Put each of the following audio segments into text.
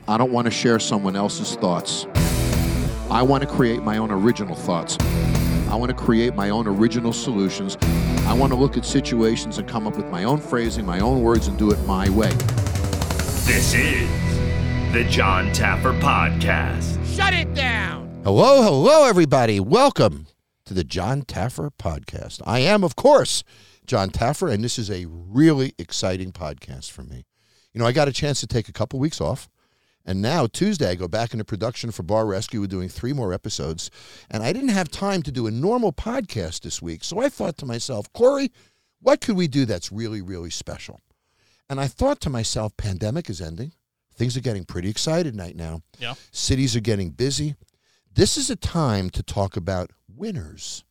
I don't want to share someone else's thoughts. I want to create my own original thoughts. I want to create my own original solutions. I want to look at situations and come up with my own phrasing, my own words, and do it my way. This is the Jon Taffer Podcast. Shut it down! Hello, everybody. Welcome to the Jon Taffer Podcast. I am, of course, Jon Taffer, and this is a really exciting podcast for me. You know, I got a chance to take a couple weeks off, and now Tuesday I go back into production for Bar Rescue. We're doing 3 more episodes, and I didn't have time to do a normal podcast this week, so I thought to myself, Corey, what could we do that's really, really special? And I thought to myself, pandemic is ending. Things are getting pretty excited right now. Yeah. Cities are getting busy. This is a time to talk about winners.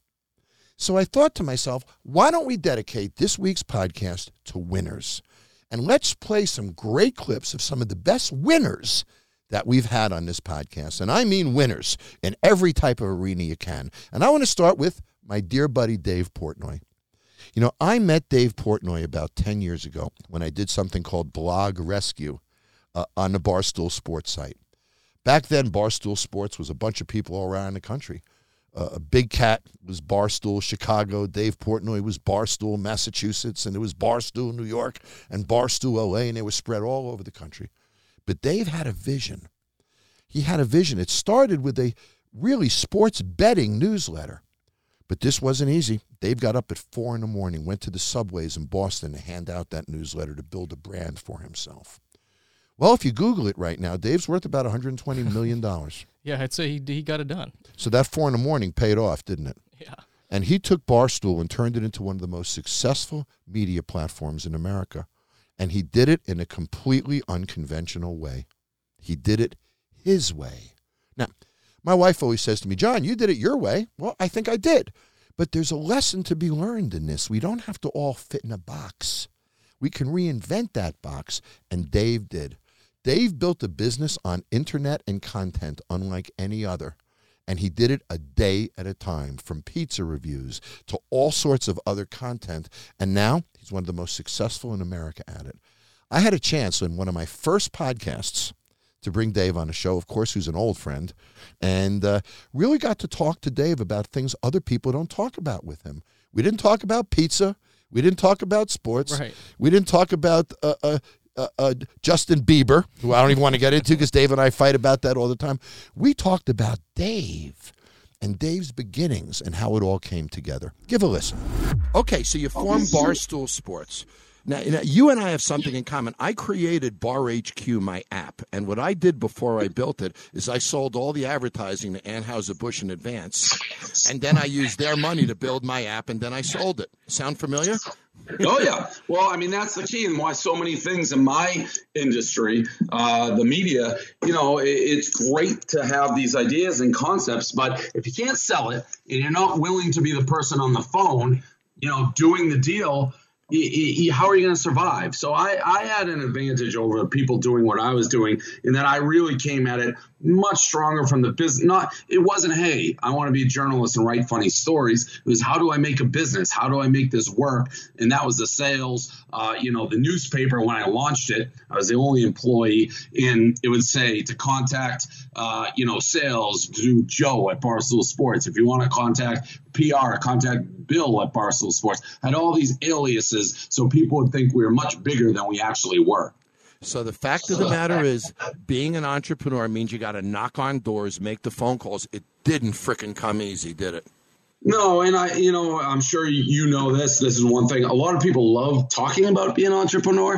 So I thought to myself, why don't we dedicate this week's podcast to winners? And let's play some great clips of some of the best winners that we've had on this podcast. And I mean winners in every type of arena you can. And I want to start with my dear buddy, Dave Portnoy. You know, I met Dave Portnoy about 10 years ago when I did something called Blog Rescue on the Barstool Sports site. Back then, Barstool Sports was a bunch of people all around the country. Big Cat was Barstool, Chicago. Dave Portnoy was Barstool, Massachusetts. And there was Barstool, New York, and Barstool, L.A., and they were spread all over the country. But Dave had a vision. He had a vision. It started with a really sports betting newsletter. But this wasn't easy. Dave got up at 4 in the morning, went to the subways in Boston to hand out that newsletter to build a brand for himself. Well, if you Google it right now, Dave's worth about $120 million. Yeah, I'd say he got it done. So that 4 in the morning paid off, didn't it? Yeah. And he took Barstool and turned it into one of the most successful media platforms in America. And he did it in a completely unconventional way. He did it his way. Now, my wife always says to me, John, you did it your way. Well, I think I did. But there's a lesson to be learned in this. We don't have to all fit in a box. We can reinvent that box, and Dave did. Dave built a business on internet and content unlike any other, and he did it a day at a time, from pizza reviews to all sorts of other content, and now he's one of the most successful in America at it. I had a chance in one of my first podcasts to bring Dave on a show, of course, who's an old friend, and really got to talk to Dave about things other people don't talk about with him. We didn't talk about pizza. We didn't talk about sports. Right. We didn't talk about Justin Bieber, who I don't even want to get into because Dave and I fight about that all the time. We talked about Dave and Dave's beginnings and how it all came together. Give a listen. Okay, so you formed Barstool Sports. Now, you and I have something in common. I created Bar HQ, my app, and what I did before I built it is I sold all the advertising to Anheuser-Busch in advance, and then I used their money to build my app, and then I sold it. Sound familiar? Oh, yeah. Well, I mean, that's the key and why so many things in my industry, the media, you know, it's great to have these ideas and concepts, but if you can't sell it and you're not willing to be the person on the phone, you know, doing the deal, how are you going to survive? So I had an advantage over people doing what I was doing in that I really came at it much stronger from the business. It wasn't, hey, I want to be a journalist and write funny stories. It was, how do I make a business? How do I make this work? And that was the sales. The newspaper, when I launched it, I was the only employee, and it would say to contact, sales, do Joe at Barstool Sports. If you want to contact PR, contact Bill at Barstool Sports. I had all these aliases so people would think we were much bigger than we actually were. So the fact of the matter is, being an entrepreneur means you got to knock on doors, make the phone calls. It didn't frickin' come easy, did it? No, and I'm sure you know this. This is one thing. A lot of people love talking about being an entrepreneur,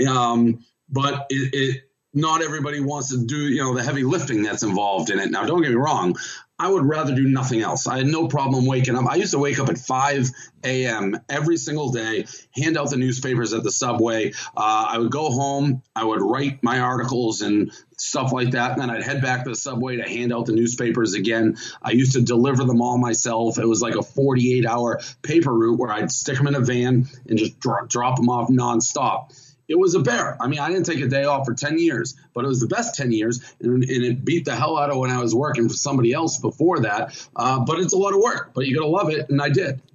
but not everybody wants to do, the heavy lifting that's involved in it. Now, don't get me wrong. I would rather do nothing else. I had no problem waking up. I used to wake up at 5 a.m. every single day, hand out the newspapers at the subway. I would go home. I would write my articles and stuff like that. And then I'd head back to the subway to hand out the newspapers again. I used to deliver them all myself. It was like a 48-hour paper route where I'd stick them in a van and just drop them off nonstop. It was a bear. I mean, I didn't take a day off for 10 years, but it was the best 10 years, and it beat the hell out of when I was working for somebody else before that. But it's a lot of work, but you got to love it, and I did.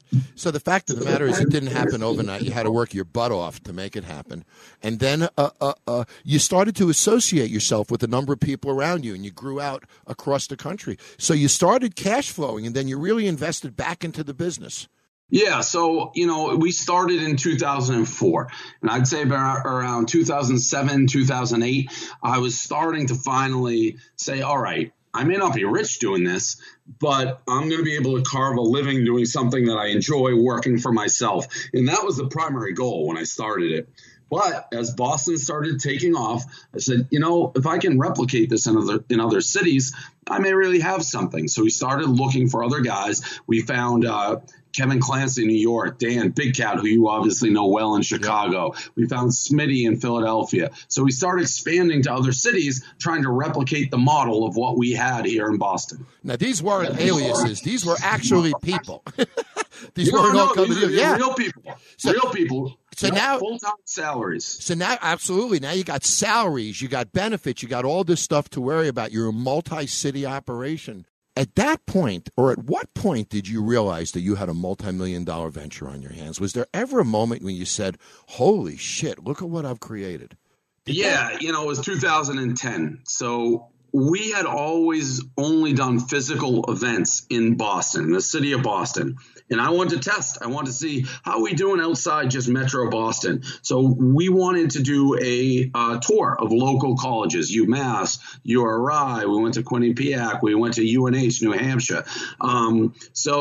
So the fact of the matter is it didn't happen overnight. You had to work your butt off to make it happen. And then you started to associate yourself with a number of people around you, and you grew out across the country. So you started cash flowing, and then you really invested back into the business. Yeah, so, we started in 2004, and I'd say around 2007, 2008, I was starting to finally say, all right, I may not be rich doing this, but I'm going to be able to carve a living doing something that I enjoy, working for myself. And that was the primary goal when I started it. But as Boston started taking off, I said, if I can replicate this in other cities, I may really have something. So we started looking for other guys. We found Kevin Clancy in New York, Dan Big Cat, who you obviously know well in Chicago. We found Smitty in Philadelphia. So we started expanding to other cities, trying to replicate the model of what we had here in Boston. Now, these weren't aliases. These were actually people. These weren't all coming to you. Yeah. Real people. Real people. So now full-time salaries. So now, absolutely. Now you got salaries, you got benefits, you got all this stuff to worry about. You're a multi-city operation. At that point, or at what point did you realize that you had a multi-million-dollar venture on your hands? Was there ever a moment when you said, holy shit, look at what I've created? It was 2010. So we had always only done physical events in Boston, the city of Boston. And I wanted to test. I wanted to see how we doing outside just Metro Boston. So we wanted to do a tour of local colleges, UMass, URI. We went to Quinnipiac. We went to UNH, New Hampshire. And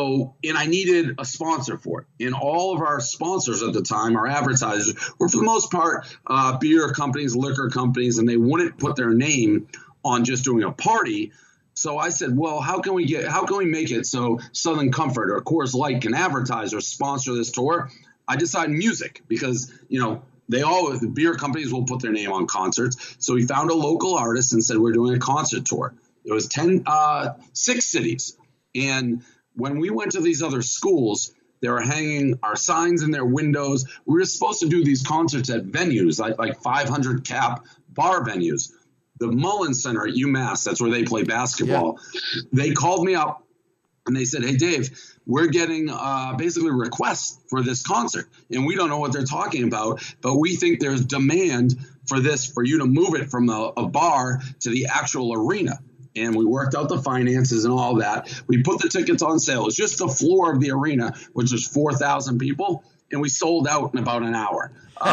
I needed a sponsor for it. And all of our sponsors at the time, our advertisers, were for the most part beer companies, liquor companies, and they wouldn't put their name on just doing a party. So I said, well, how can we make it so Southern Comfort or Coors Light can advertise or sponsor this tour? I decided music because, the beer companies will put their name on concerts. So we found a local artist and said, we're doing a concert tour. It was 6 cities. And when we went to these other schools, they were hanging our signs in their windows. We were supposed to do these concerts at venues, like 500 cap bar venues. The Mullins Center at UMass, that's where they play basketball. Yeah. They called me up and they said, hey, Dave, we're getting basically requests for this concert. And we don't know what they're talking about, but we think there's demand for this, for you to move it from a bar to the actual arena. And we worked out the finances and all that. We put the tickets on sale. It was just the floor of the arena, which was 4,000 people. And we sold out in about an hour.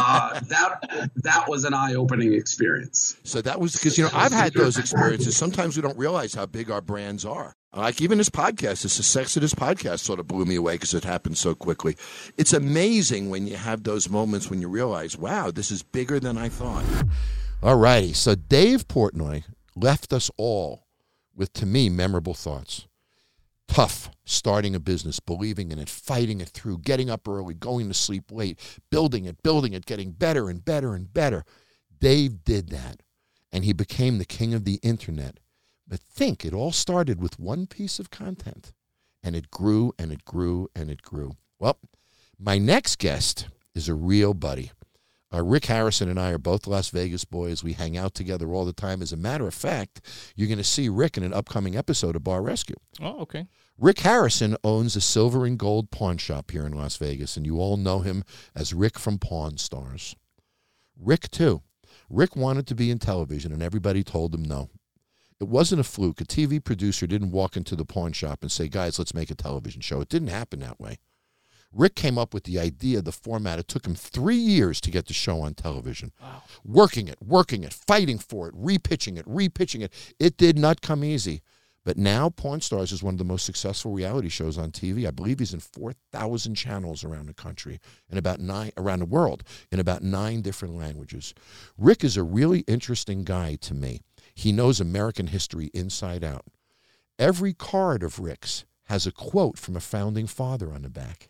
That was an eye-opening experience. So that was because, I've had those experiences. Sometimes we don't realize how big our brands are. Like even this podcast, this Exodus podcast sort of blew me away because it happened so quickly. It's amazing when you have those moments when you realize, wow, this is bigger than I thought. All righty. So Dave Portnoy left us all with, to me, memorable thoughts. Tough, starting a business, believing in it, fighting it through, getting up early, going to sleep late, building it, getting better and better and better. Dave did that, and he became the king of the internet. But think, it all started with one piece of content, and it grew and it grew and it grew. Well, my next guest is a real buddy. Rick Harrison and I are both Las Vegas boys. We hang out together all the time. As a matter of fact, you're going to see Rick in an upcoming episode of Bar Rescue. Oh, okay. Rick Harrison owns a silver and gold pawn shop here in Las Vegas, and you all know him as Rick from Pawn Stars. Rick, too. Rick wanted to be in television, and everybody told him no. It wasn't a fluke. A TV producer didn't walk into the pawn shop and say, guys, let's make a television show. It didn't happen that way. Rick came up with the idea, the format. It took him 3 years to get the show on television. Wow. Working it, fighting for it, repitching it. It did not come easy. But now Pawn Stars is one of the most successful reality shows on TV. I believe he's in 4,000 channels around the country, and around the world, in about 9 different languages. Rick is a really interesting guy to me. He knows American history inside out. Every card of Rick's has a quote from a founding father on the back.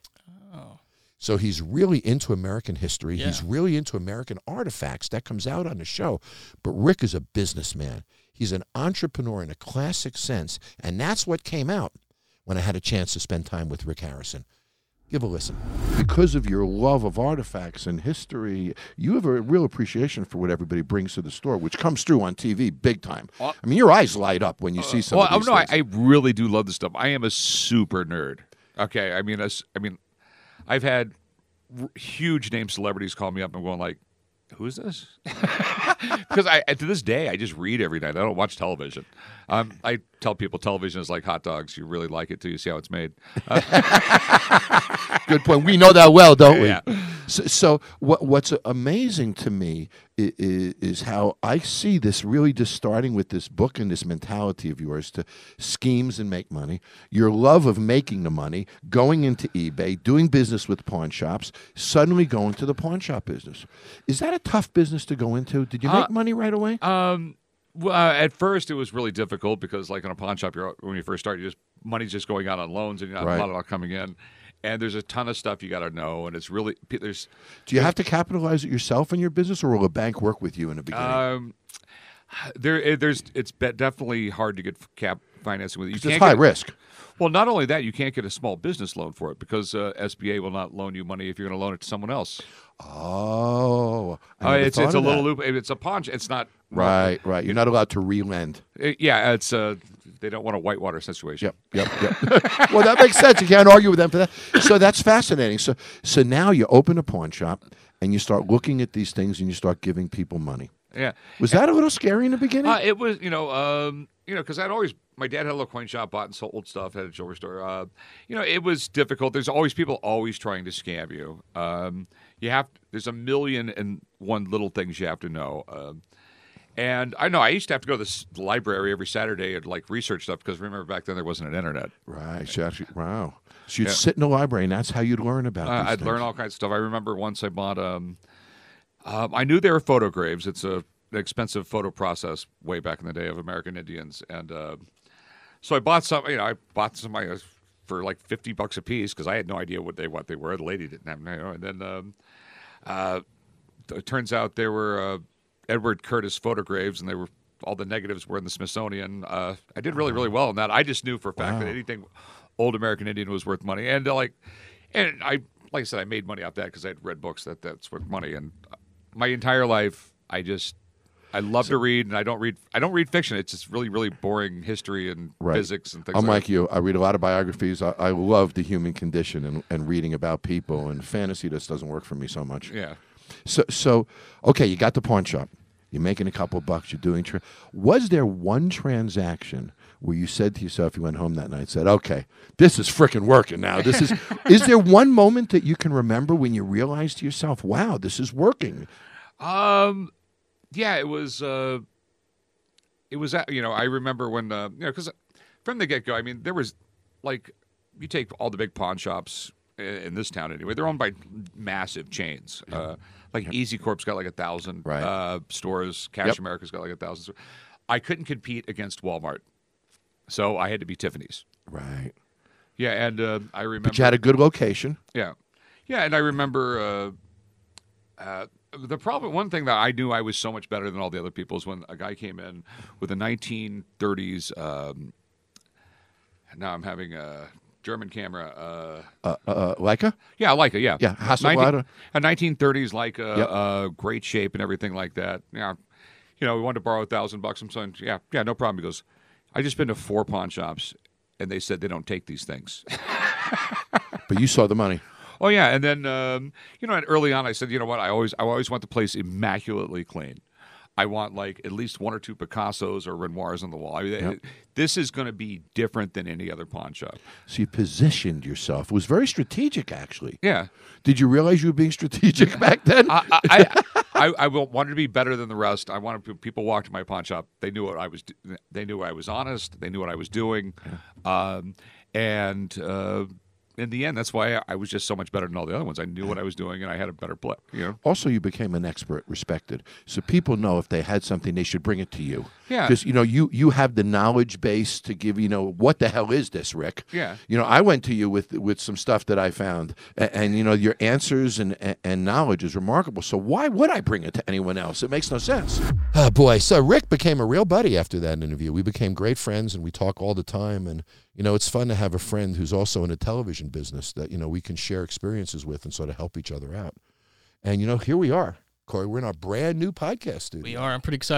So he's really into American history. Yeah. He's really into American artifacts. That comes out on the show. But Rick is a businessman. He's an entrepreneur in a classic sense. And that's what came out when I had a chance to spend time with Rick Harrison. Give a listen. Because of your love of artifacts and history, you have a real appreciation for what everybody brings to the store, which comes through on TV big time. I mean, your eyes light up when you see some of these things. I really do love this stuff. I am a super nerd. Okay, I've had huge name celebrities call me up and going like, who's this? Because to this day, I just read every night. I don't watch television. I tell people television is like hot dogs. You really like it till you see how it's made. Good point. We know that well, don't we? Yeah. So what's amazing to me is how I see this really just starting with this book and this mentality of yours to schemes and make money, your love of making the money, going into eBay, doing business with pawn shops, suddenly going to the pawn shop business. Is that a tough business to go into? Did you make money right away? Well, at first, it was really difficult because, like in a pawn shop, when you first start, money's just going out on loans and not a lot coming in. And there's a ton of stuff you got to know, and it's really there's. Do you have to capitalize it yourself in your business, or will a bank work with you in the beginning? It's definitely hard to get cap financing with it. It's high risk. Well, not only that, you can't get a small business loan for it because SBA will not loan you money if you're going to loan it to someone else. Oh, it's a little loop. It's a pawn. It's not right. You're not allowed to relend. It's they don't want a whitewater situation. Yep. Well, that makes sense. You can't argue with them for that. So that's fascinating. So now you open a pawn shop and you start looking at these things and you start giving people money. Yeah. Was that a little scary in the beginning? It was, because my dad had a little coin shop, bought and sold stuff, had a jewelry store. It was difficult. There's always people always trying to scam you. There's a million and one little things you have to know. And I know I used to have to go to the library every Saturday and like research stuff because remember back then there wasn't an internet. Right. So wow. So you'd sit in the library and that's how you'd learn about these I'd things. learn all kinds of stuff. I remember once I bought I knew they were photograves. It's an expensive photo process way back in the day of American Indians. And so I bought some, I bought some for like $50 a piece because I had no idea what they were. The lady didn't have, and then it turns out they were Edward Curtis photographs, and all the negatives were in the Smithsonian. I did really, really well on that. I just knew for a fact that anything old American Indian was worth money, and like I said, I made money off that because I had read books that's worth money, and my entire life I love to read, and I don't read fiction. It's just really, really boring history and physics and things. I'm like like you. I read a lot of biographies. I love the human condition and reading about people, and fantasy just doesn't work for me so much. Yeah. So okay, you got the pawn shop. You're making a couple of bucks. You're doing. Was there one transaction where you said to yourself, you went home that night, said, "Okay, this is freaking working now. This is." Is there one moment that you can remember when you realized to yourself, "Wow, this is working"? Yeah, it was. I remember when because from the get go, I mean, there was like you take all the big pawn shops in this town anyway. They're owned by massive chains. Like Easy Corp's got like 1,000 stores. Cash America's got like 1,000 stores. I couldn't compete against Walmart, so I had to be Tiffany's. Right. Yeah, and I remember. But you had a good location. Yeah, and I remember. The problem, one thing that I knew I was so much better than all the other people is when a guy came in with a 1930s. Now I'm having a German camera. Leica? Yeah, Leica. Yeah, yeah. Hasselblad. A 1930s Leica, great shape and everything like that. Yeah, we wanted to borrow $1,000. I'm saying, yeah, no problem. He goes, I just been to 4 pawn shops, and they said they don't take these things. But you saw the money. Oh yeah, and then and early on I said, you know what, I always want the place immaculately clean. I want like at least 1 or 2 Picassos or Renoirs on the wall. I mean, this is going to be different than any other pawn shop. So you positioned yourself. It was very strategic, actually. Yeah. Did you realize you were being strategic back then? I wanted to be better than the rest. I wanted people walk to my pawn shop. They knew what I was. They knew I was honest. They knew what I was doing, and. In the end, that's why I was just so much better than all the other ones. I knew what I was doing, and I had a better play. Also, you became an expert, respected. So people know if they had something, they should bring it to you. Yeah. Because, you have the knowledge base to give, what the hell is this, Rick? Yeah. I went to you with some stuff that I found. And your answers and knowledge is remarkable. So why would I bring it to anyone else? It makes no sense. Oh, boy. So Rick became a real buddy after that interview. We became great friends, and we talk all the time. And, it's fun to have a friend who's also in a television business that, we can share experiences with and sort of help each other out. And, here we are, Corey. We're in our brand new podcast studio. We are. I'm pretty excited.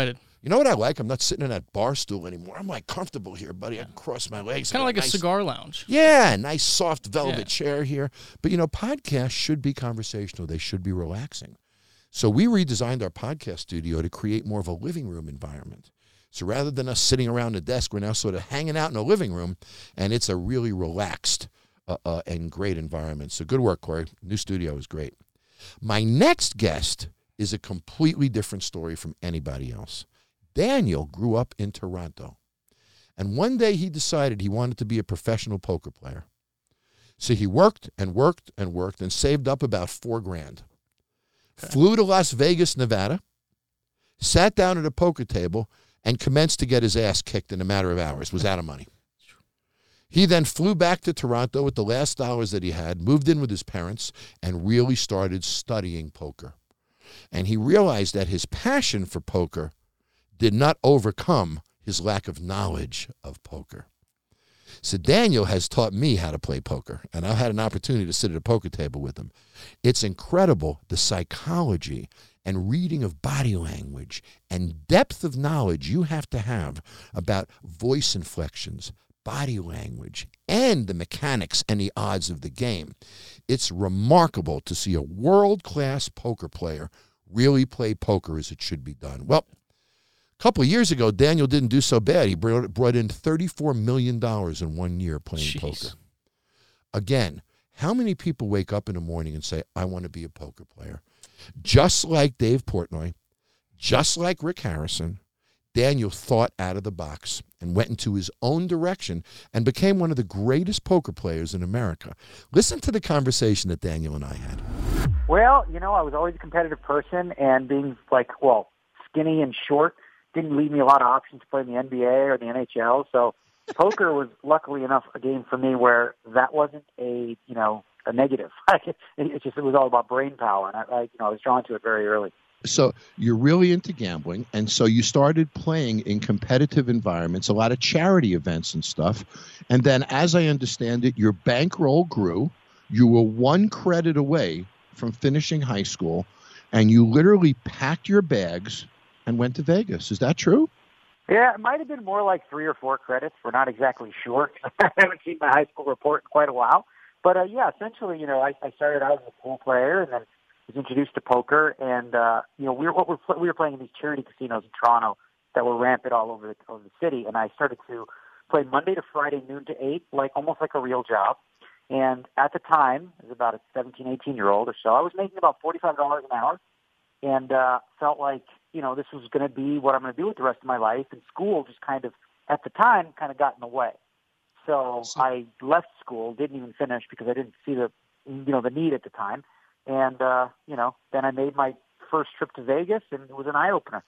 You know what I like? I'm not sitting in that bar stool anymore. I'm like comfortable here, buddy. I can cross my legs. Kind of like a cigar lounge. Yeah, nice soft velvet chair here. But, podcasts should be conversational. They should be relaxing. So we redesigned our podcast studio to create more of a living room environment. So rather than us sitting around the desk, we're now sort of hanging out in a living room, and it's a really relaxed and great environment. So good work, Corey. New studio is great. My next guest is a completely different story from anybody else. Daniel grew up in Toronto, and one day he decided he wanted to be a professional poker player. So he worked and worked and worked and saved up about $4,000. Okay. Flew to Las Vegas, Nevada, sat down at a poker table, and commenced to get his ass kicked in a matter of hours, was out of money. He then flew back to Toronto with the last dollars that he had, moved in with his parents, and really started studying poker. And he realized that his passion for poker did not overcome his lack of knowledge of poker. So Daniel has taught me how to play poker, and I've had an opportunity to sit at a poker table with him. It's incredible, the psychology and reading of body language and depth of knowledge you have to have about voice inflections, body language, and the mechanics and the odds of the game. It's remarkable to see a world-class poker player really play poker as it should be done. Well, a couple of years ago, Daniel didn't do so bad. He brought in $34 million in 1 year playing poker. Again, how many people wake up in the morning and say, I want to be a poker player? Just like Dave Portnoy, just like Rick Harrison, Daniel thought out of the box and went into his own direction and became one of the greatest poker players in America. Listen to the conversation that Daniel and I had. Well, I was always a competitive person, and being skinny and short didn't leave me a lot of options to play in the NBA or the NHL. So poker was luckily enough a game for me where that wasn't a negative. It was all about brain power, and I was drawn to it very early. So you're really into gambling, and so you started playing in competitive environments, a lot of charity events and stuff. And then, as I understand it, your bankroll grew. You were 1 credit away from finishing high school, and you literally packed your bags and went to Vegas. Is that true? Yeah, it might have been more like 3 or 4 credits. We're not exactly sure. I haven't seen my high school report in quite a while. But, essentially, I started out as a pool player and then was introduced to poker. And, we were playing in these charity casinos in Toronto that were rampant all over the city. And I started to play Monday to Friday, noon to 8, almost like a real job. And at the time, I was about a 17, 18-year-old or so, I was making about $45 an hour and felt like, this was going to be what I'm going to do with the rest of my life. And school just at the time, got in the way. So I left school, didn't even finish because I didn't see the need at the time. And, then I made my first trip to Vegas, and it was an eye-opener.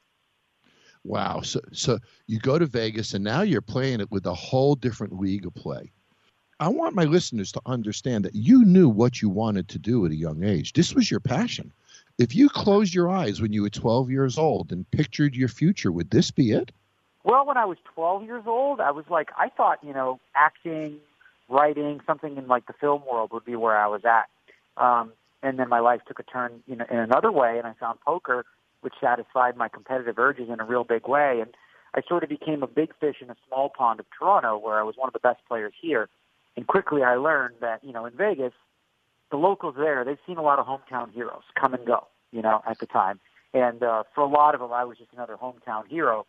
Wow. So you go to Vegas, and now you're playing it with a whole different league of play. I want my listeners to understand that you knew what you wanted to do at a young age. This was your passion. If you closed your eyes when you were 12 years old and pictured your future, would this be it? Well, when I was 12 years old, I thought, acting, writing, something in the film world would be where I was at. And then my life took a turn, in another way, and I found poker, which satisfied my competitive urges in a real big way. And I sort of became a big fish in a small pond of Toronto, where I was one of the best players here. And quickly I learned that, in Vegas, the locals there, they've seen a lot of hometown heroes come and go, at the time. And for a lot of them, I was just another hometown hero.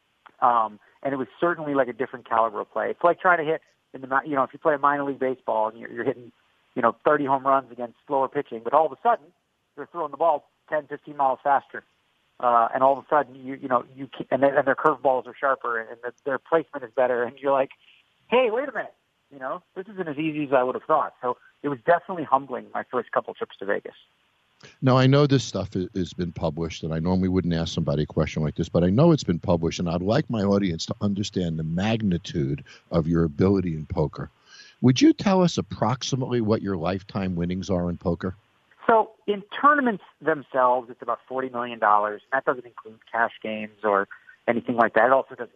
And it was certainly like a different caliber of play. It's like trying to hit in the, if you play a minor league baseball and you're hitting, 30 home runs against slower pitching, but all of a sudden they're throwing the ball 10, 15 miles faster. And all of a sudden and their curveballs are sharper and their placement is better. And you're like, hey, wait a minute. This isn't as easy as I would have thought. So it was definitely humbling my first couple trips to Vegas. Now, I know this stuff has been published, and I normally wouldn't ask somebody a question like this, but I know it's been published, and I'd like my audience to understand the magnitude of your ability in poker. Would you tell us approximately what your lifetime winnings are in poker? So in tournaments themselves, it's about $40 million. That doesn't include cash games or anything like that. It also doesn't,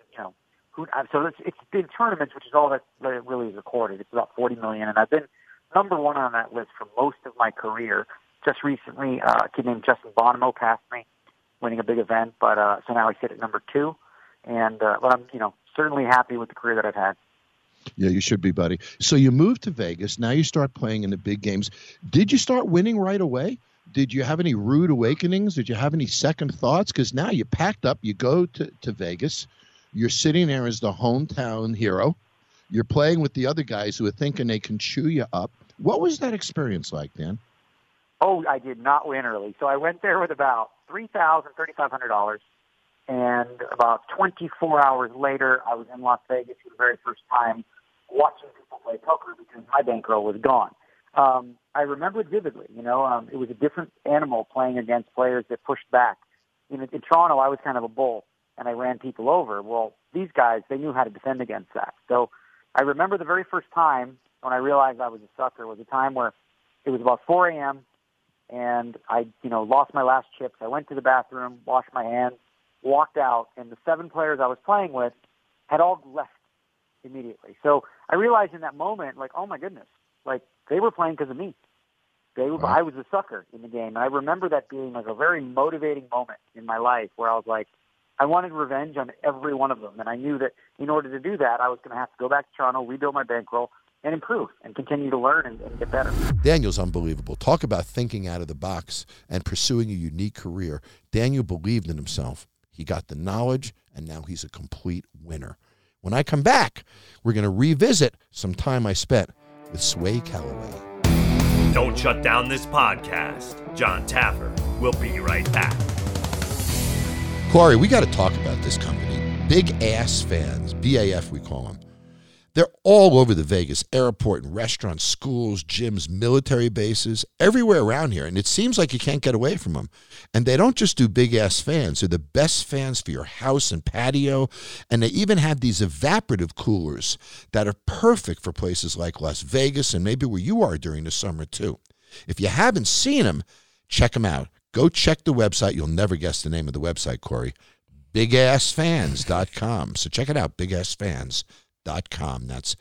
so it's in tournaments, which is all that really is recorded. It's about $40 million, and I've been number one on that list for most of my career. Just recently, a kid named Justin Bonomo passed me, winning a big event. But so now I sit at number 2, and but I'm certainly happy with the career that I've had. Yeah, you should be, buddy. So you moved to Vegas. Now you start playing in the big games. Did you start winning right away? Did you have any rude awakenings? Did you have any second thoughts? Because now you packed up, you go to Vegas. You're sitting there as the hometown hero. You're playing with the other guys who are thinking they can chew you up. What was that experience like, Dan? Oh, I did not win early. So I went there with about $3,500. And about 24 hours later, I was in Las Vegas for the very first time watching people play poker because my bankroll was gone. I remember it vividly. It was a different animal playing against players that pushed back. In Toronto, I was kind of a bull, and I ran people over. Well, these guys, they knew how to defend against that. So I remember the very first time when I realized I was a sucker was a time where it was about 4 a.m., and I, lost my last chips. I went to the bathroom, washed my hands, walked out, and the 7 players I was playing with had all left immediately. So I realized in that moment, like, oh my goodness, like they were playing because of me. I was a sucker in the game. And I remember that being like a very motivating moment in my life where I was like, I wanted revenge on every one of them. And I knew that in order to do that, I was going to have to go back to Toronto, rebuild my bankroll, and improve and continue to learn and get better. Daniel's unbelievable. Talk about thinking out of the box and pursuing a unique career. Daniel believed in himself. He got the knowledge, and now he's a complete winner. When I come back, we're going to revisit some time I spent with Sway Calloway. Don't shut down this podcast. John Taffer will be right back. Corey, we got to talk about this company. Big Ass Fans, BAF we call them. They're all over the Vegas airport and restaurants, schools, gyms, military bases, everywhere around here. And it seems like you can't get away from them. And they don't just do big-ass fans. They're the best fans for your house and patio. And they even have these evaporative coolers that are perfect for places like Las Vegas and maybe where you are during the summer, too. If you haven't seen them, check them out. Go check the website. You'll never guess the name of the website, Corey. BigAssFans.com. So check it out, BigAssFans.com. That's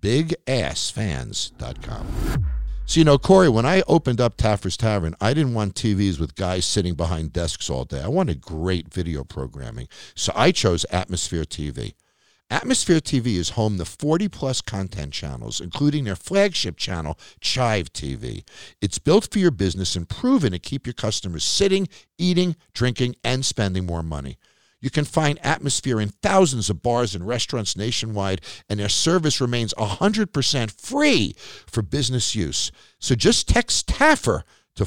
bigassfans.com. So, Corey, when I opened up Taffer's Tavern, I didn't want TVs with guys sitting behind desks all day. I wanted great video programming. So I chose Atmosphere TV. Atmosphere TV is home to 40-plus content channels, including their flagship channel, Chive TV. It's built for your business and proven to keep your customers sitting, eating, drinking, and spending more money. You can find Atmosphere in thousands of bars and restaurants nationwide, and their service remains 100% free for business use. So just text Taffer to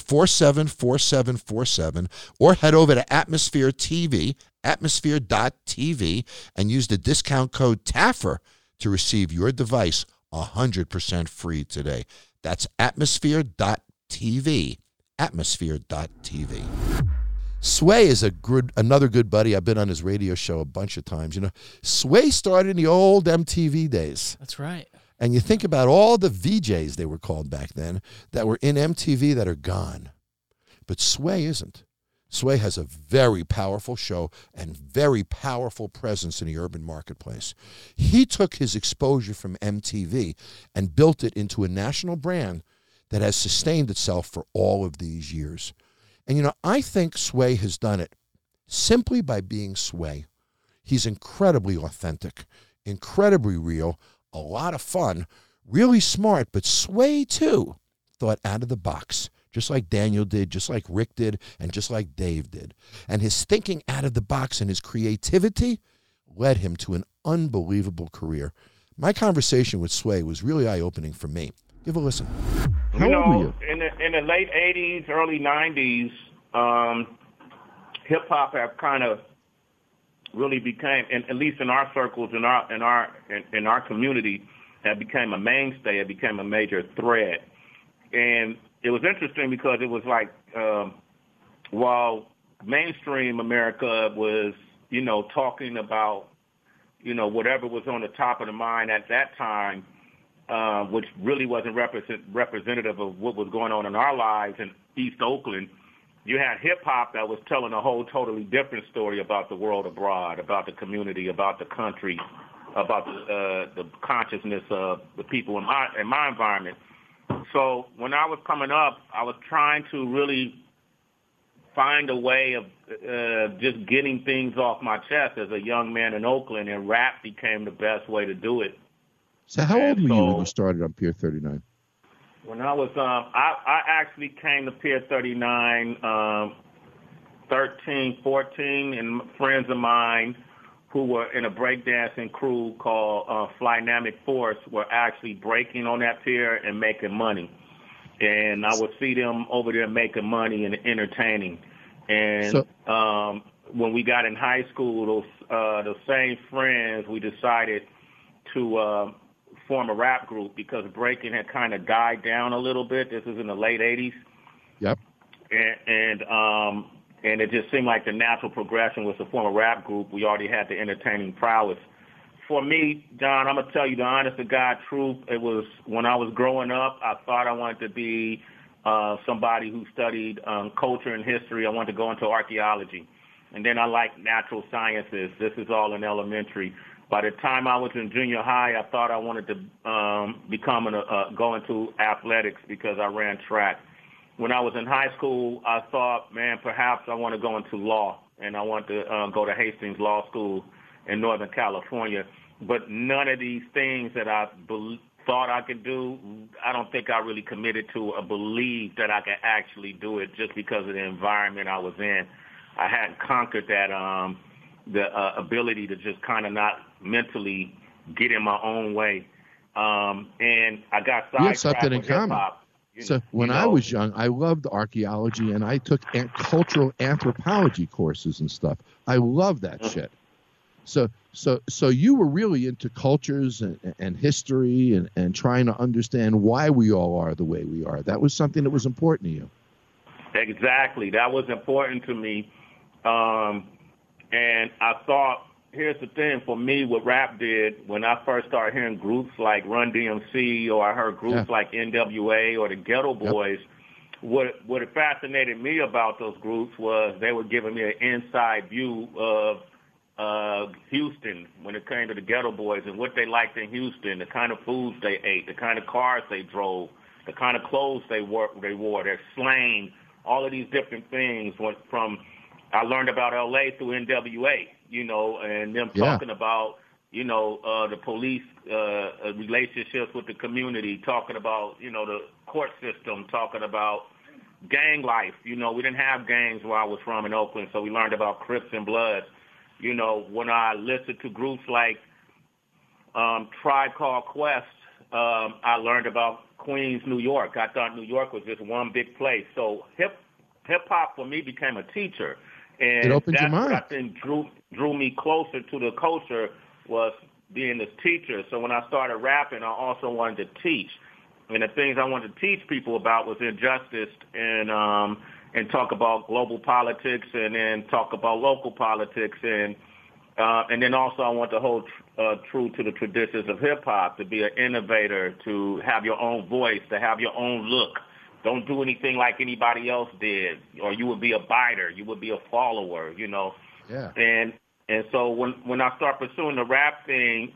474747 or head over to Atmosphere TV, atmosphere.tv, and use the discount code Taffer to receive your device 100% free today. That's atmosphere.tv, atmosphere.tv. Sway is another good buddy. I've been on his radio show a bunch of times. Sway started in the old MTV days. That's right. And you think about all the VJs, they were called back then, that were in MTV that are gone. But Sway isn't. Sway has a very powerful show and very powerful presence in the urban marketplace. He took his exposure from MTV and built it into a national brand that has sustained itself for all of these years. And, I think Sway has done it simply by being Sway. He's incredibly authentic, incredibly real, a lot of fun, really smart, but Sway, too, thought out of the box, just like Daniel did, just like Rick did, and just like Dave did. And his thinking out of the box and his creativity led him to an unbelievable career. My conversation with Sway was really eye-opening for me. Give a listen. How old were you? In the late 80s, early 90s, hip-hop have kind of really became, at least in our circles, in our community, that became a mainstay. It became a major thread. And it was interesting because it was like, while mainstream America was, talking about, whatever was on the top of the mind at that time, which really wasn't representative of what was going on in our lives in East Oakland, you had hip-hop that was telling a whole totally different story about the world abroad, about the community, about the country, about the consciousness of the people in my environment. So when I was coming up, I was trying to really find a way of just getting things off my chest as a young man in Oakland, and rap became the best way to do it. So how old were you when you started on Pier 39? When I was, I actually came to Pier 39 13, 14, and friends of mine who were in a breakdancing crew called Flynamic Force were actually breaking on that pier and making money. And I would see them over there making money and entertaining. And when we got in high school, those same friends, we decided to form a rap group because breaking had kind of died down a little bit. This was in the late 80s. Yep. And it just seemed like the natural progression was to form a rap group. We already had the entertaining prowess. For me, John, I'm going to tell you the honest to God truth. It was when I was growing up, I thought I wanted to be somebody who studied culture and history. I wanted to go into archaeology. And then I liked natural sciences. This is all in elementary. By the time I was in junior high, I thought I wanted to go into athletics because I ran track. When I was in high school, I thought, man, perhaps I want to go into law, and I want to go to Hastings Law School in Northern California. But none of these things that I thought I could do, I don't think I really committed to or believed that I could actually do it just because of the environment I was in. I hadn't conquered that the ability to just kind of not mentally get in my own way. And I got sidetracked with hip-hop. So when I was young, I loved archaeology, and I took cultural anthropology courses and stuff. I loved that shit. So you were really into cultures and history and trying to understand why we all are the way we are. That was something that was important to you. Exactly. That was important to me. And I thought, here's the thing for me, what rap did when I first started hearing groups like Run DMC, or I heard groups like NWA or the Ghetto Boys, what fascinated me about those groups was they were giving me an inside view of Houston when it came to the Ghetto Boys and what they liked in Houston, the kind of foods they ate, the kind of cars they drove, the kind of clothes they wore, their slang, all of these different things went from. I learned about L.A. through NWA, and them talking about, the police relationships with the community, talking about, the court system, talking about gang life. We didn't have gangs where I was from in Oakland, so we learned about Crips and Bloods. When I listened to groups like Tribe Called Quest, I learned about Queens, New York. I thought New York was just one big place. So hip-hop for me became a teacher. And it opened your mind. What I think drew me closer to the culture was being this teacher. So when I started rapping, I also wanted to teach. And the things I wanted to teach people about was injustice and talk about global politics and then talk about local politics. And then also I want to hold true to the traditions of hip-hop, to be an innovator, to have your own voice, to have your own look. Don't do anything like anybody else did, or you would be a biter. You would be a follower, Yeah. And so when I start pursuing the rap thing,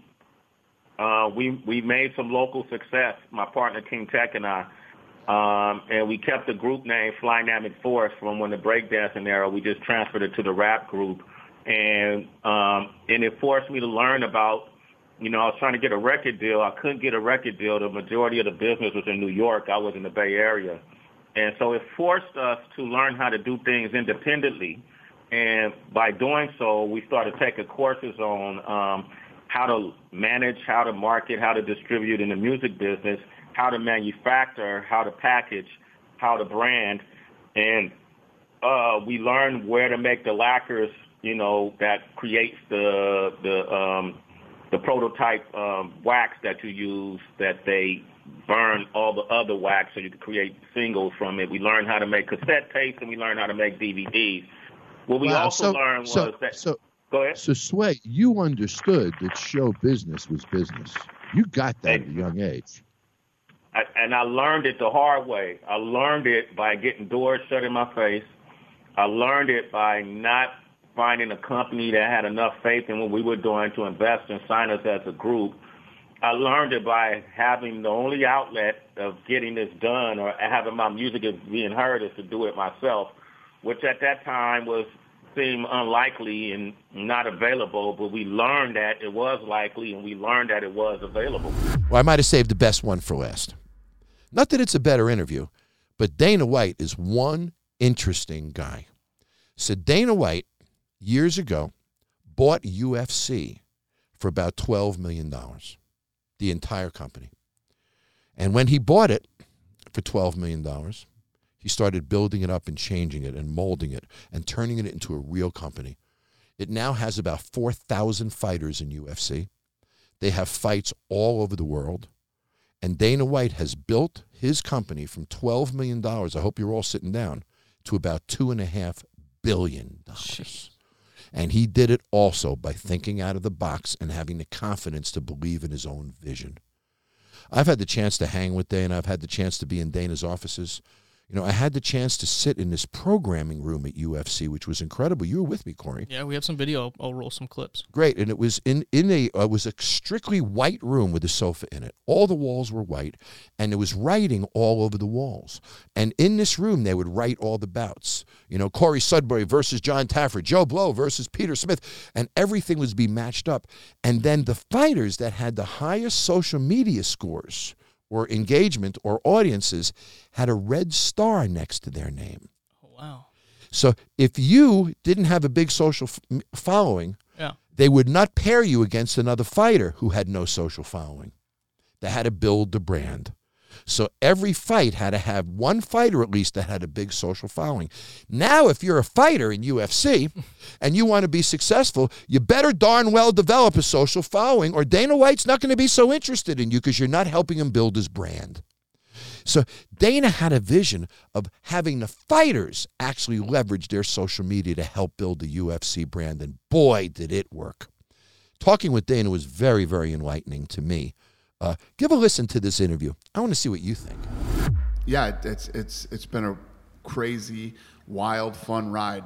we made some local success, my partner King Tech and I, and we kept the group name Flynamic Force from when the breakdancing era. We just transferred it to the rap group, and it forced me to learn about. I was trying to get a record deal. I couldn't get a record deal. The majority of the business was in New York. I was in the Bay Area. And so it forced us to learn how to do things independently. And by doing so, we started taking courses on how to manage, how to market, how to distribute in the music business, how to manufacture, how to package, how to brand. And we learned where to make the lacquers, that creates the prototype wax that you use, that they burn all the other wax so you can create singles from it. We learned how to make cassette tapes, and we learned how to make DVDs. What we also learned was that... Go ahead. So, Sway, you understood that show business was business. You got that at a young age. And I learned it the hard way. I learned it by getting doors shut in my face. I learned it by not finding a company that had enough faith in what we were doing to invest and sign us as a group. I learned it by having the only outlet of getting this done or having my music being heard is to do it myself. which at that time seemed unlikely and not available, but we learned that it was likely and we learned that it was available. Well, I might have saved the best one for last. Not that it's a better interview, but Dana White is one interesting guy. So Dana White, years ago, bought UFC for about $12 million, the entire company. And when he bought it for $12 million, he started building it up and changing it and molding it and turning it into a real company. It now has about 4,000 fighters in UFC. They have fights all over the world. And Dana White has built his company from $12 million, I hope you're all sitting down, to about $2.5 billion. Jeez. And he did it also by thinking out of the box and having the confidence to believe in his own vision. I've had the chance to hang with Dana. I've had the chance to be in Dana's offices. You know, I had the chance to sit in this programming room at UFC, which was incredible. You were with me, Corey. Yeah, we have some video. I'll roll some clips. Great, and it was it was a strictly white room with a sofa in it. All the walls were white, and there was writing all over the walls. And in this room, they would write all the bouts. You know, Corey Sudbury versus John Taffer, Joe Blow versus Peter Smith, and everything was being matched up. And then the fighters that had the highest social media scores or engagement or audiences had a red star next to their name. Oh, wow. So if you didn't have a big social following, Yeah. they would not pair you against another fighter who had no social following. They had to build the brand. So every fight had to have one fighter at least that had a big social following. Now, if you're a fighter in UFC and you want to be successful, you better darn well develop a social following, or Dana White's not going to be so interested in you because you're not helping him build his brand. So Dana had a vision of having the fighters actually leverage their social media to help build the UFC brand, and boy, did it work. Talking with Dana was very, very enlightening to me. Give a listen to this interview. I want to see what you think. Yeah, it's been a crazy, wild, fun ride,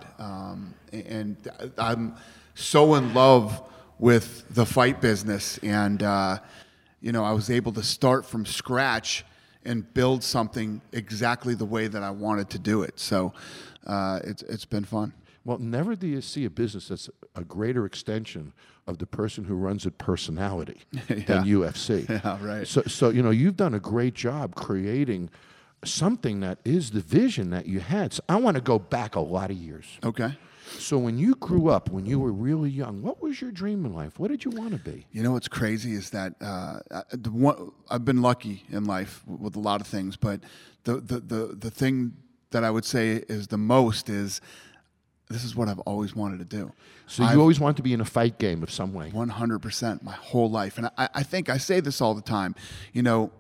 and I'm so in love with the fight business. And you know, I was able to start from scratch and build something exactly the way that I wanted to do it. So it's been fun. Well, never do you see a business that's a greater extension of the person who runs it personality than UFC. Yeah, right. So you know, you've done a great job creating something that is the vision that you had. So I want to go back a lot of years. Okay. So when you grew up, when you were really young, what was your dream in life? What did you want to be? You know what's crazy is that I've been lucky in life with a lot of things, but the thing that I would say is the most is this is what I've always wanted to do. So you always wanted to be in a fight game of some way. 100%, my whole life. And I think I say this all the time. You know,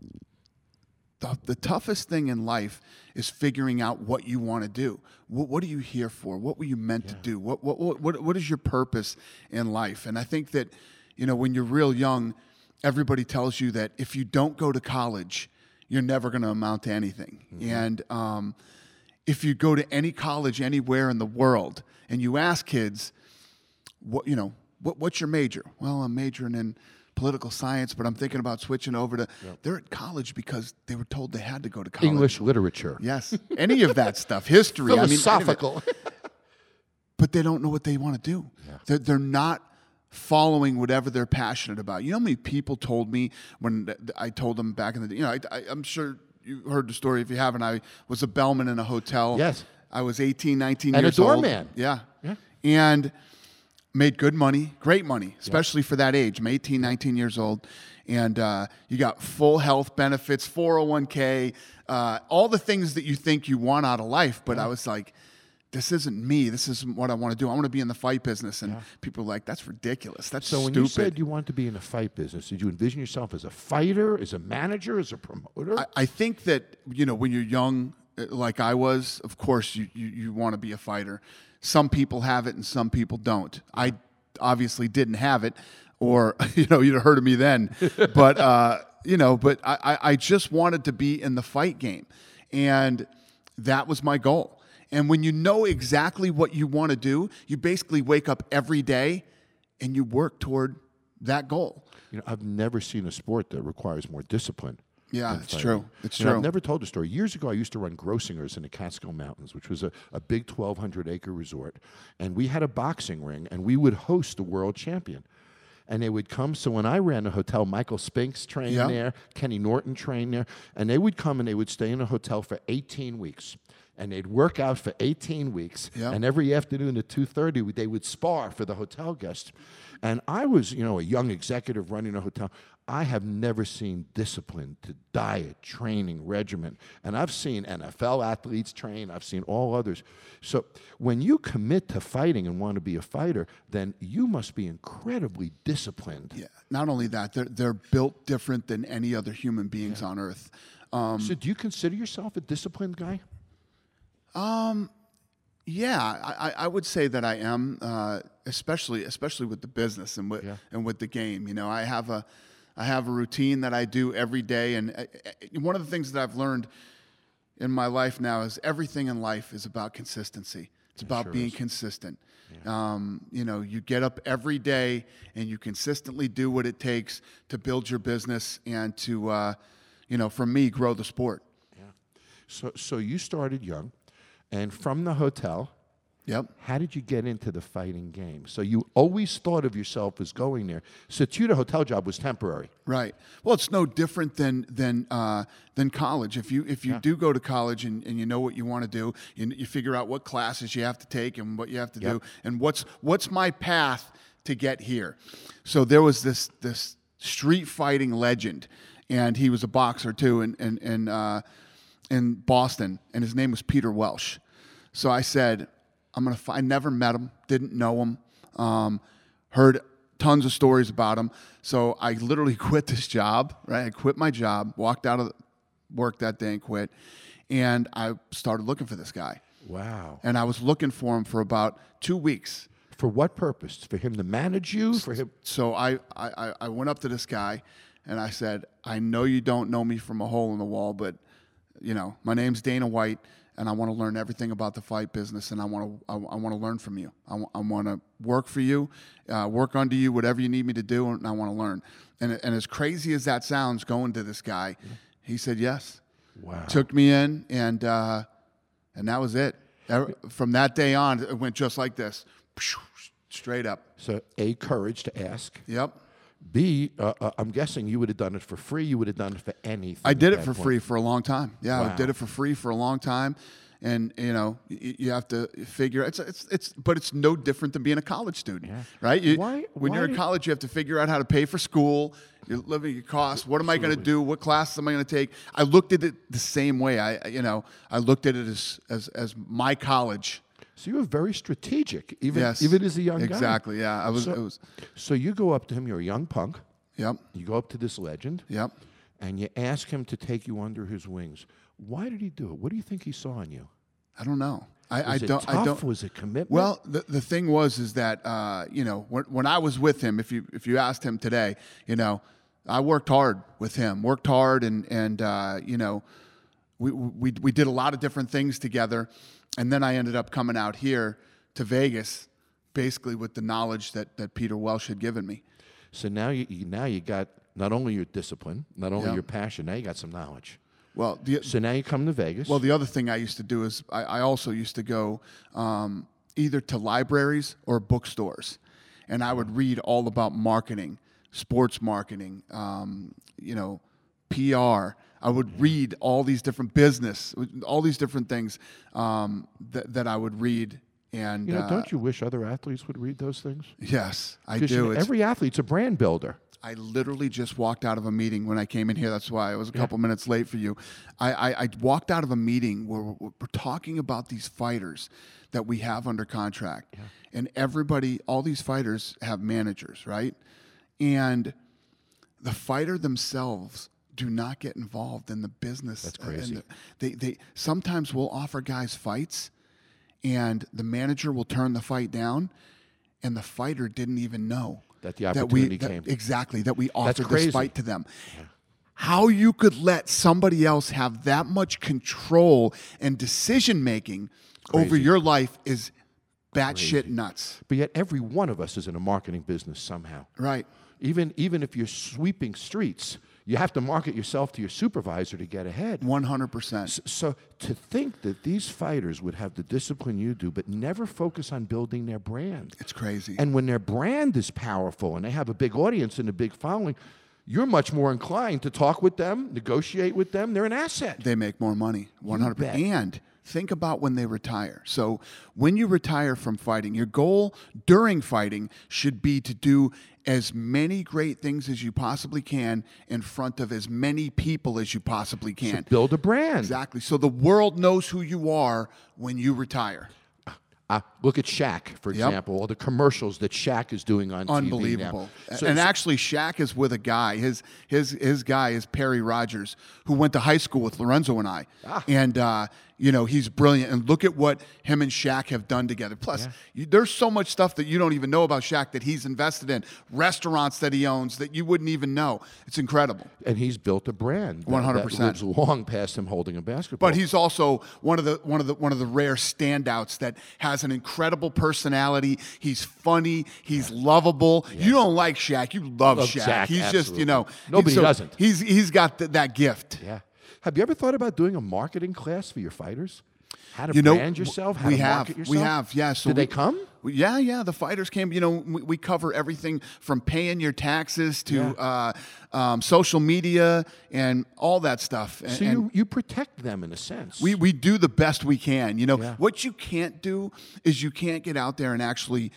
the toughest thing in life is figuring out what you want to do. What are you here for? What were you meant to do? What is your purpose in life? And I think that, you know, when you're real young, everybody tells you that if you don't go to college, you're never going to amount to anything. Mm-hmm. And if you go to any college anywhere in the world and you ask kids, what's your major? Well, I'm majoring in political science, but I'm thinking about switching over to. Yep. They're at college because they were told they had to go to college. English literature. Yes, any of that stuff, history, philosophical. But they don't know what they want to do. Yeah. They're not following whatever they're passionate about. You know how many people told me when I told them back in the day. You know, I'm sure you heard the story. If you haven't, I was a bellman in a hotel. Yes. I was 18, 19 and years old. And a doorman. Yeah. And made good money, great money, especially for that age. I'm 18, 19 years old. And you got full health benefits, 401k, all the things that you think you want out of life. But I was like, this isn't me. This isn't what I want to do. I want to be in the fight business. And people are like, that's ridiculous. That's so stupid. When you said you wanted to be in the fight business, did you envision yourself as a fighter, as a manager, as a promoter? I think that, you know, when you're young, like I was, of course you want to be a fighter. Some people have it and some people don't. I obviously didn't have it, or, you know, you'd have heard of me then. But, you know, but I just wanted to be in the fight game. And that was my goal. And when you know exactly what you want to do, you basically wake up every day and you work toward that goal. You know, I've never seen a sport that requires more discipline Yeah, than it's fighting. true. It's And true. I've never told the story. Years ago, I used to run Grossingers in the Catskill Mountains, which was a big 1,200-acre resort. And we had a boxing ring, and we would host the world champion. And they would come. So when I ran the hotel, Michael Spinks trained Yeah. there, Kenny Norton trained there. And they would come and they would stay in a hotel for 18 weeks. And they'd work out for 18 weeks. Yeah. And every afternoon at 2:30, they would spar for the hotel guests. And I was, a young executive running a hotel. I have never seen discipline to diet, training, regimen. And I've seen NFL athletes train. I've seen all others. So when you commit to fighting and want to be a fighter, then you must be incredibly disciplined. Yeah. Not only that, they're built different than any other human beings on earth. So do you consider yourself a disciplined guy? Yeah, I would say that I am, especially with the business and with the game. I have a routine that I do every day, and one of the things that I've learned in my life now is everything in life is about consistency. It's about being consistent. You get up every day and you consistently do what it takes to build your business and to, for me, grow the sport. Yeah. So you started young. And from the hotel, Yep. how did you get into the fighting game? So you always thought of yourself as going there. So to you, the hotel job was temporary. Right. Well, it's no different than college. If you do go to college and you know what you want to do, you figure out what classes you have to take and what you have to do, and what's my path to get here. So there was this street fighting legend, and he was a boxer too, in Boston, and his name was Peter Welsh. So I said, I never met him, didn't know him, heard tons of stories about him. So I literally quit this job, right? I quit my job, walked out of work that day and quit. And I started looking for this guy. Wow. And I was looking for him for about 2 weeks. For what purpose? For him to manage you? For him? So I went up to this guy and I said, I know you don't know me from a hole in the wall, but my name's Dana White, and I want to learn everything about the fight business, and I want to learn from you. I want to work for you, work under you, whatever you need me to do, and I want to learn. And as crazy as that sounds, going to this guy, he said yes. Wow. Took me in, and that was it. From that day on, it went just like this, straight up. So A, courage to ask. Yep. B, I'm guessing you would have done it for free. You would have done it for anything. I did at it that for point. free for a long time. Yeah, Wow. I did it for free for a long time, and you have to figure but it's no different than being a college student, right? When you're in college, you have to figure out how to pay for school, your living costs. What am I going to do? What classes am I going to take? I looked at it the same way. I looked at it as my college. So you were very strategic, even as a young guy. Exactly. Yeah, So you go up to him. You're a young punk. Yep. You go up to this legend. Yep. And you ask him to take you under his wings. Why did he do it? What do you think he saw in you? I don't know. Was it tough? Was it commitment? Well, the thing is that when I was with him, if you asked him today, I worked hard with him. Worked hard, and we did a lot of different things together, and then I ended up coming out here to Vegas, basically with the knowledge that Peter Welsh had given me. So now you got not only your discipline, not only your passion. Now you got some knowledge. Well, so now you come to Vegas. Well, the other thing I used to do is I also used to go either to libraries or bookstores, and I would read all about marketing, sports marketing, PR. I would read all these different business, all these different things that I would read. And don't you wish other athletes would read those things? Yes, I do. Every athlete's a brand builder. I literally just walked out of a meeting when I came in here. That's why I was a couple minutes late for you. I walked out of a meeting where we're talking about these fighters that we have under contract. Yeah. And everybody, all these fighters have managers, right? And the fighter themselves do not get involved in the business. That's crazy. And they sometimes will offer guys fights, and the manager will turn the fight down, and the fighter didn't even know that the opportunity came. Exactly, that we offered this fight to them. Yeah. How you could let somebody else have that much control and decision-making over your life is batshit nuts. But yet every one of us is in a marketing business somehow. Right. Even if you're sweeping streets, You have to market yourself to your supervisor to get ahead. 100%. So to think that these fighters would have the discipline you do, but never focus on building their brand. It's crazy. And when their brand is powerful and they have a big audience and a big following, you're much more inclined to talk with them, negotiate with them. They're an asset. They make more money, 100%. bet. And think about when they retire. So when you retire from fighting, your goal during fighting should be to do as many great things as you possibly can in front of as many people as you possibly can. So build a brand. Exactly. So the world knows who you are when you retire. Look at Shaq, for example, all the commercials that Shaq is doing on Unbelievable. TV now. And actually, Shaq is with a guy. His guy is Perry Rogers, who went to high school with Lorenzo and I. And, he's brilliant. And look at what him and Shaq have done together. Plus, there's so much stuff that you don't even know about Shaq that he's invested in, restaurants that he owns that you wouldn't even know. It's incredible. And he's built a brand 100%. that lives long past him holding a basketball. But he's also one of the rare standouts that has an incredible personality. He's funny. He's lovable. You don't like Shaq. You love Shaq. He's absolutely. just, Nobody doesn't. He's got that gift. Yeah. Have you ever thought about doing a marketing class for your fighters? How to brand yourself? How to market yourself? We have, yeah. So Did they come? Yeah. The fighters came. We cover everything from paying your taxes to social media and all that stuff. And, so you protect them in a sense. We do the best we can. What you can't do is you can't get out there and actually,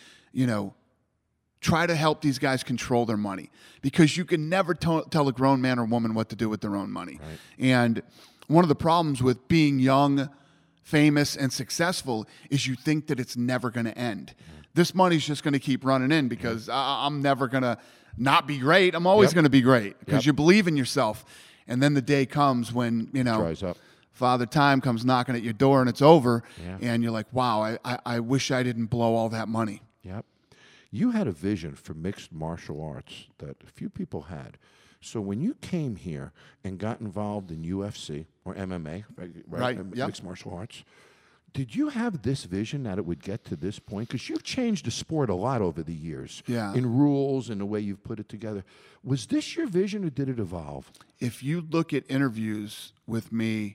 try to help these guys control their money, because you can never tell a grown man or woman what to do with their own money. Right. And one of the problems with being young, famous, and successful is you think that it's never going to end. This money's just going to keep running in because I'm never going to not be great. I'm always going to be great because you believe in yourself. And then the day comes when, dries up. Father Time comes knocking at your door and it's over. And you're like, wow, I wish I didn't blow all that money. Yep. You had a vision for mixed martial arts that a few people had. So when you came here and got involved in UFC or MMA, right? Mixed martial arts, did you have this vision that it would get to this point? Because you've changed the sport a lot over the years in rules and the way you've put it together. Was this your vision or did it evolve? If you look at interviews with me,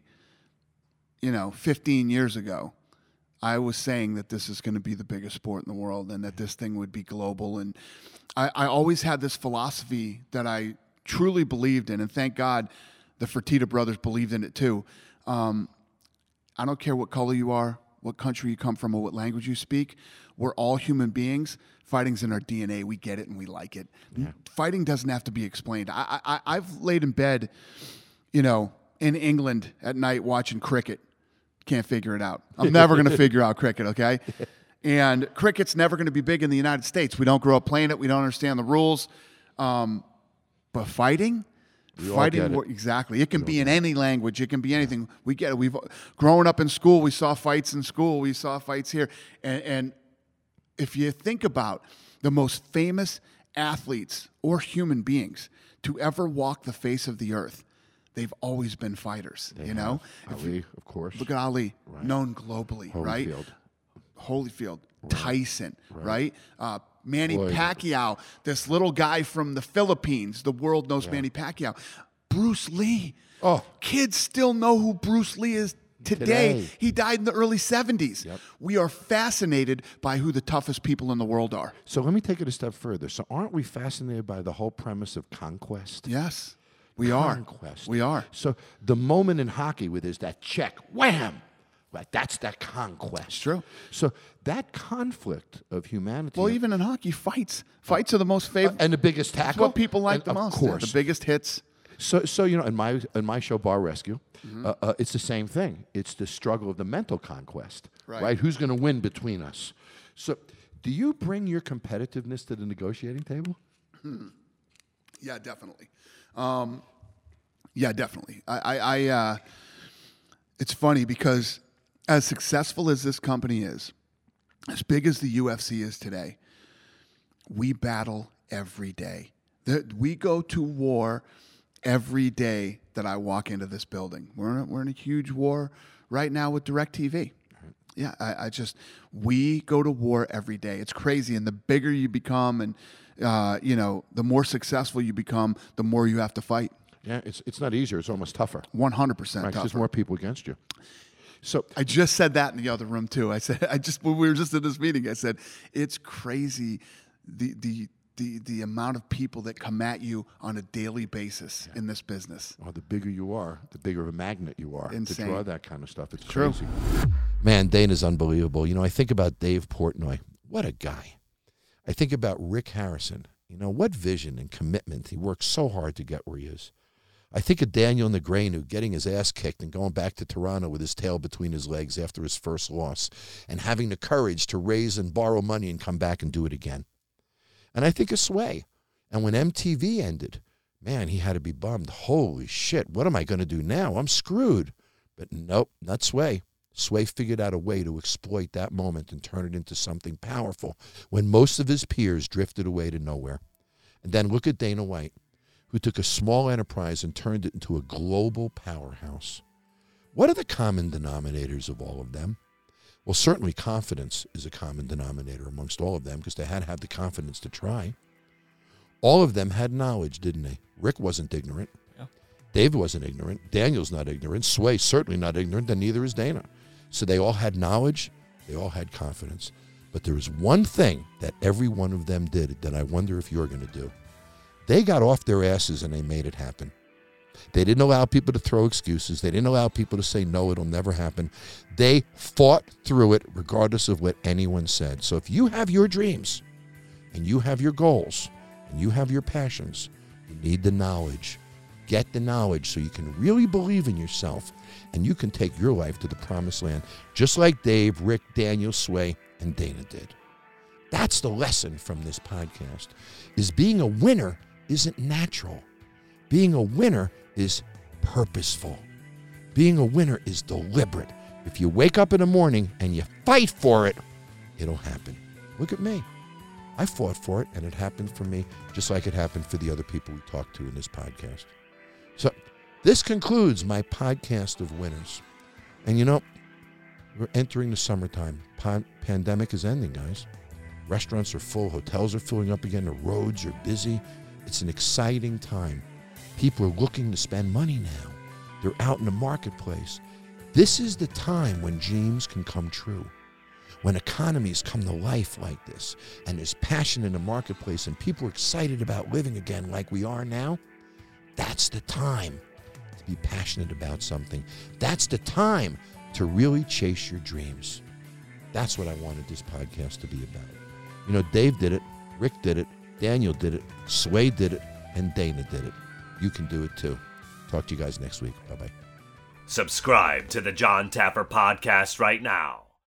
15 years ago, I was saying that this is going to be the biggest sport in the world and that this thing would be global. And I always had this philosophy that I truly believed in, and thank God the Fertitta brothers believed in it too. I don't care what color you are, what country you come from, or what language you speak. We're all human beings. Fighting's in our DNA. We get it and we like it. Fighting doesn't have to be explained. I've laid in bed, in England at night watching cricket. Can't figure it out. I'm never going to figure out cricket, okay? And cricket's never going to be big in the United States. We don't grow up playing it. We don't understand the rules. But fighting, exactly. It can be in any language. It can be anything. We get it. We've growing up in school. We saw fights in school. We saw fights here. And if you think about the most famous athletes or human beings to ever walk the face of the earth, they've always been fighters. Ali, of course. Look at Ali, known globally, right? Holyfield, Tyson, right? Manny Pacquiao, this little guy from the Philippines. The world knows Manny Pacquiao. Bruce Lee. Oh, kids still know who Bruce Lee is today. He died in the early 70s. We are fascinated by who the toughest people in the world are. So let me take it a step further. So aren't we fascinated by the whole premise of conquest? Yes, we are. We are. So the moment in hockey where there's that check, wham! Right, that's that conquest. It's true. So that conflict of humanity. Well, even in hockey, fights are the most favorite and the biggest tackle. That's what people like the most. Of course, the biggest hits. So in my show Bar Rescue, it's the same thing. It's the struggle of the mental conquest. Right? Who's going to win between us? So, do you bring your competitiveness to the negotiating table? Yeah, definitely. Definitely. I it's funny because as successful as this company is, as big as the UFC is today, we battle every day. We go to war every day that I walk into this building. We're in a huge war right now with DirecTV. Yeah, we go to war every day. It's crazy. And the bigger you become and, the more successful you become, the more you have to fight. Yeah, it's not easier. It's almost tougher. 100% Right, 'cause tougher. there's more people against you. So I just said that in the other room too. I said, when we were just in this meeting, I said, it's crazy the amount of people that come at you on a daily basis in this business. the bigger you are, the bigger of a magnet you are Insane. to draw that kind of stuff. It's True. crazy. Man, Dana's unbelievable. I think about Dave Portnoy. What a guy. I think about Rick Harrison. What vision and commitment. He worked so hard to get where he is. I think of Daniel Negreanu getting his ass kicked and going back to Toronto with his tail between his legs after his first loss and having the courage to raise and borrow money and come back and do it again. And I think of Sway. And when MTV ended, man, he had to be bummed. Holy shit, what am I going to do now? I'm screwed. But nope, not Sway. Sway figured out a way to exploit that moment and turn it into something powerful when most of his peers drifted away to nowhere. And then look at Dana White, who took a small enterprise and turned it into a global powerhouse. What are the common denominators of all of them? Well, certainly confidence is a common denominator amongst all of them because they had to have the confidence to try. All of them had knowledge, didn't they? Rick wasn't ignorant. Yeah. Dave wasn't ignorant. Daniel's not ignorant. Sway certainly not ignorant, and neither is Dana. So they all had knowledge. They all had confidence. But there was one thing that every one of them did that I wonder if you're going to do. They got off their asses and they made it happen. They didn't allow people to throw excuses. They didn't allow people to say, no, it'll never happen. They fought through it regardless of what anyone said. So if you have your dreams and you have your goals and you have your passions, you need the knowledge. Get the knowledge so you can really believe in yourself and you can take your life to the promised land, just like Dave, Rick, Daniel, Sway, and Dana did. That's the lesson from this podcast, is being a winner isn't natural. Being a winner is purposeful. Being a winner is deliberate. If you wake up in the morning and you fight for it, it'll happen. Look at me. I fought for it, and it happened for me just like it happened for the other people we talked to in this podcast. So this concludes my podcast of winners. And we're entering the summertime. Pandemic is ending, guys. Restaurants are full. Hotels are filling up again. The roads are busy. It's an exciting time. People are looking to spend money now. They're out in the marketplace. This is the time when dreams can come true. When economies come to life like this, and there's passion in the marketplace, and people are excited about living again like we are now, that's the time to be passionate about something. That's the time to really chase your dreams. That's what I wanted this podcast to be about. Dave did it, Rick did it, Daniel did it, Sway did it, and Dana did it. You can do it too. Talk to you guys next week. Bye-bye. Subscribe to the John Taffer Podcast right now.